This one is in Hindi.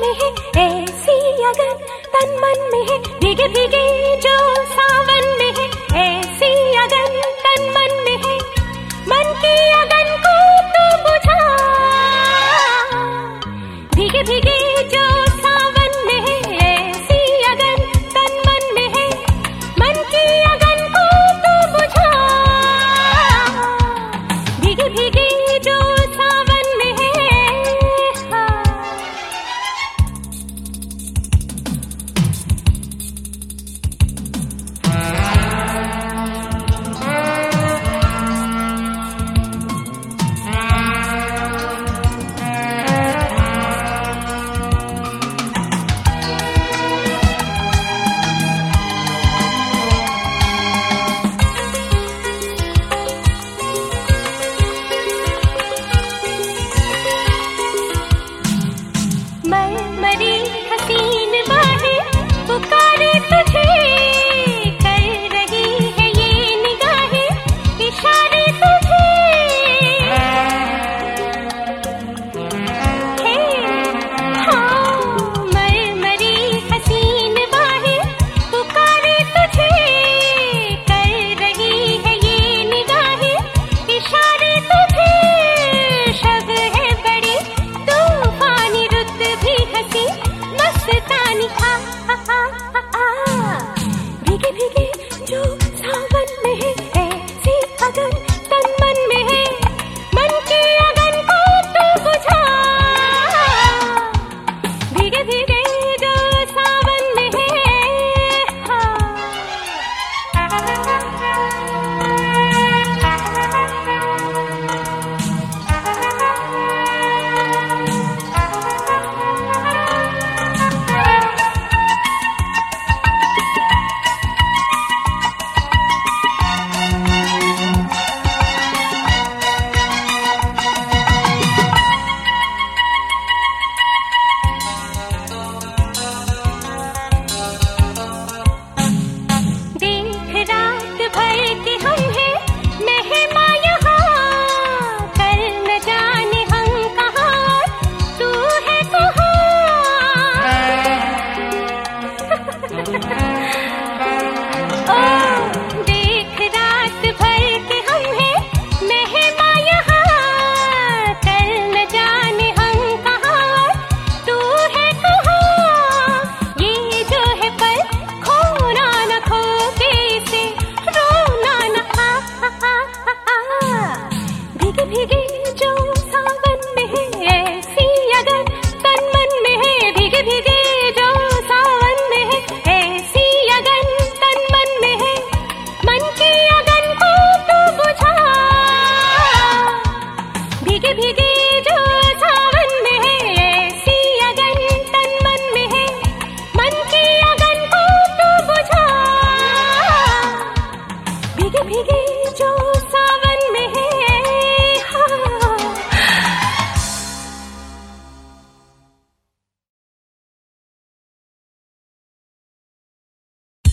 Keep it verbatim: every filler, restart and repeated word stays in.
में है ऐसी अगन, तन मन में है भीगे भीगे जो सावन में है ऐसी अगन, तन मन में है। मन की अगन को तू बुझा, भीगे भीगे जो सावन में है ऐसी अगन, तन मन में है। मन की अगन को तू बुझा, भीगे भीगे जो सावन में है। मैं मरी